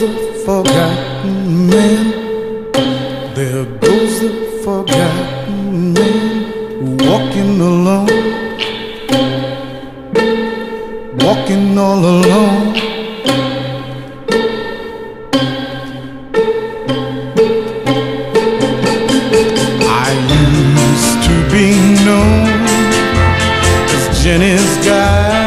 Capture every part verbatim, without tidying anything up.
goes a forgotten man. There goes a forgotten man, walking alone, walking all alone. I used to be known as Jenny's guy.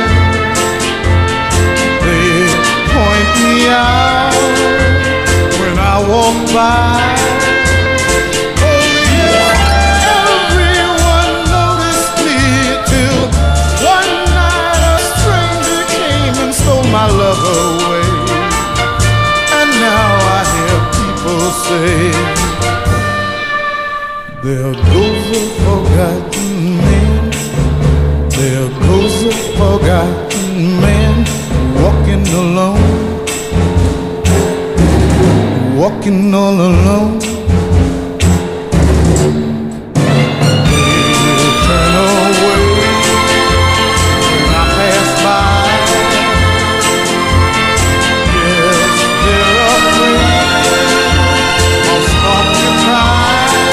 They point me out when I walk by. Oh yeah, everyone noticed me till one night a stranger came and stole my love away. And now I hear people say, there goes a forgotten man, there goes a forgotten man, walking alone, walking all alone. They turn away when I pass by. Yes, they're afraid I'll start to cry.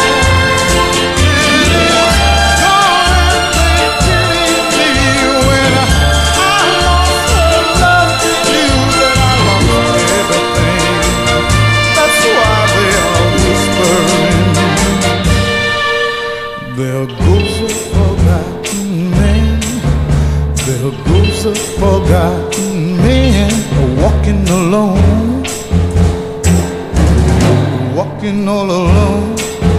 There goes a forgotten man, there goes a forgotten man, walking alone, walking all alone.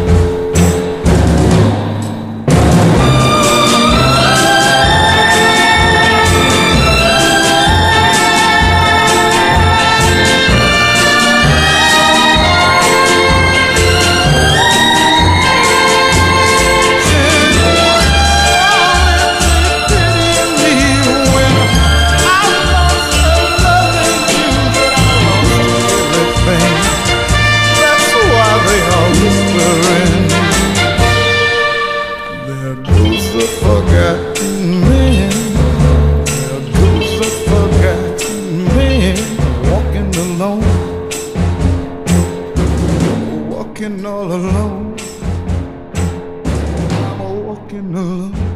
There goes a forgotten man, there goes a forgotten man, walking alone, walking all alone. I'm walking alone.